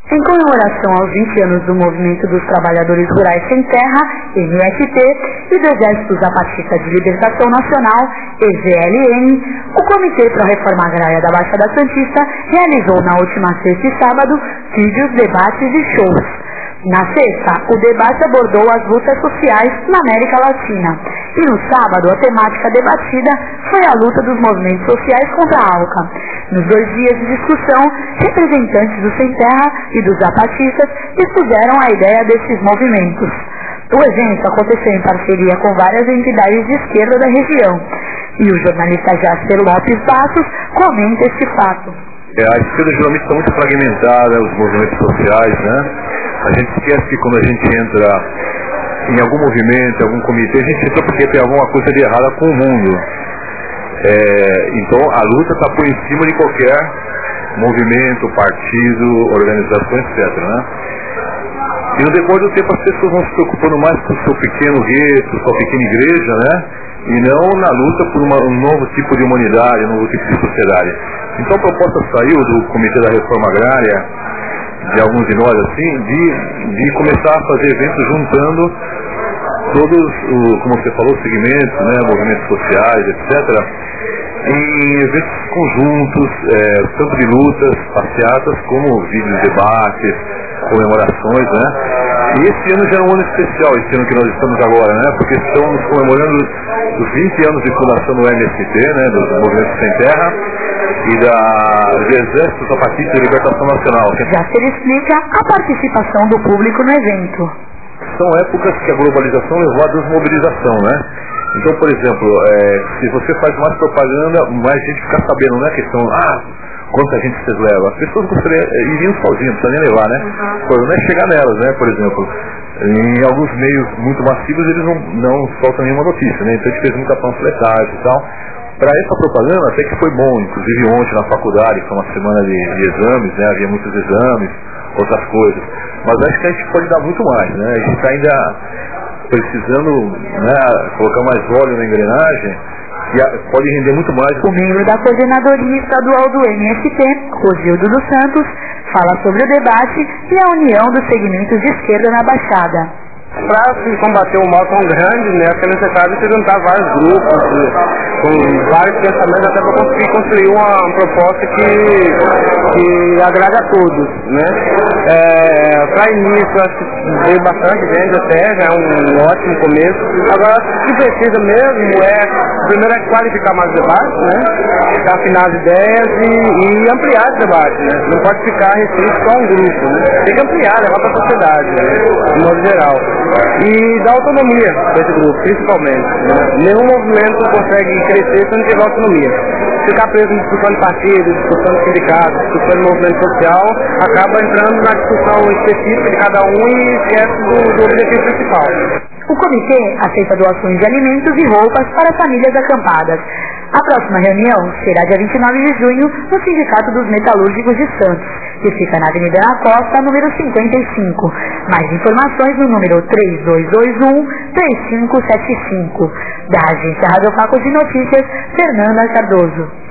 Em comemoração aos 20 anos do Movimento dos Trabalhadores Rurais Sem Terra, MST, e do Exército Zapatista de Libertação Nacional, EZLN, o Comitê para a Reforma Agrária da Baixada Santista realizou na última sexta e sábado vídeos, debates e shows. Na sexta, o debate abordou as lutas sociais na América Latina. E no sábado, a temática debatida foi a luta dos movimentos sociais contra a ALCA. Nos 2 dias de discussão, representantes do Sem Terra e dos zapatistas expuseram a ideia desses movimentos. O evento aconteceu em parceria com várias entidades de esquerda da região. E o jornalista Jasper Lopes Bastos comenta este fato. A esquerda geralmente está muito fragmentada, os movimentos sociais, né? A gente esquece que quando a gente entra em algum movimento, em algum comitê, a gente entra porque tem alguma coisa de errada com o mundo. Então a luta está por em cima de qualquer movimento, partido, organização, etc. Né? E no decorrer do tempo as pessoas vão se preocupando mais com o seu pequeno gueto, sua pequena igreja, né? E não na luta por um novo tipo de humanidade, um novo tipo de sociedade. Então a proposta saiu do Comitê da Reforma Agrária, de alguns de nós, assim, de começar a fazer eventos juntando todos, como você falou, segmentos, né, movimentos sociais, etc., em eventos conjuntos, tanto de lutas, passeatas, como vídeos, debates, comemorações, né? E esse ano já é um ano especial, esse ano que nós estamos agora, né? Porque estamos comemorando os 20 anos de fundação do MST, né? Do Movimento Sem Terra, e do Exército Zapatista de Libertação Nacional. Já se explica a participação do público no evento. São épocas que a globalização levou à desmobilização, né? Então, por exemplo, se você faz mais propaganda, mais gente fica sabendo, não é questão, quanta gente vocês levam. As pessoas iriam sozinhas, não precisa nem levar, né? Não é chegar nelas, né? Por exemplo, em alguns meios muito massivos eles não soltam nenhuma notícia, né? Então a gente fez muita panfletagem e tal. Para essa propaganda até que foi bom, inclusive ontem na faculdade, foi uma semana de exames, né? Havia muitos exames, outras coisas. Mas acho que a gente pode dar muito mais, né? A gente está ainda precisando, né, colocar mais óleo na engrenagem, que pode render muito mais. O membro da Coordenadoria Estadual do MST, Rosildo dos Santos, fala sobre o debate e a união dos segmentos de esquerda na Baixada. Para se combater um mal tão grande, né, é necessário se juntar vários grupos, com vários pensamentos, até para conseguir construir uma proposta que agrade a todos, né. Para início, acho que veio bastante gente até, já é um ótimo começo. Agora, o que precisa mesmo primeiro é qualificar mais o debate, né, afinar as ideias e ampliar esse debate, né. Não pode ficar restrito só a um grupo, né. Tem que ampliar, levar para a sociedade, né, de modo geral. E dar autonomia para esse grupo, principalmente. Né? Nenhum movimento consegue crescer se não tiver autonomia. Ficar preso em discussão de partido, discussão de sindicato, discussão de movimento social, acaba entrando na discussão específica de cada um e esquece do objetivo principal. O comitê aceita doações de alimentos e roupas para famílias acampadas. A próxima reunião será dia 29 de junho no Sindicato dos Metalúrgicos de Santos, que fica na Avenida da Costa, número 55. Mais informações no número 3221-3575. Da Agência Rádio Faco de Notícias, Fernanda Cardoso.